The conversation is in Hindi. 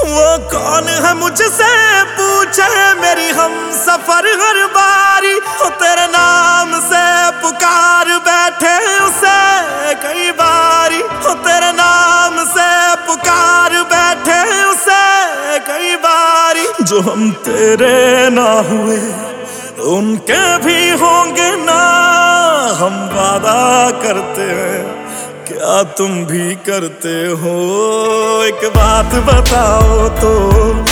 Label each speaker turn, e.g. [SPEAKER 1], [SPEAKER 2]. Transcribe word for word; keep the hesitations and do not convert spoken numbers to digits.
[SPEAKER 1] वो कौन है मुझसे पूछे मेरी हम सफर हर बारी, हो तेरे नाम से पुकार बैठे उसे कई बारी, हो तेरे नाम से पुकार बैठे उसे कई बारी। जो हम तेरे ना हुए उनके भी होंगे ना, हम वादा करते हैं क्या तुम भी करते हो। एक बात बताओ तो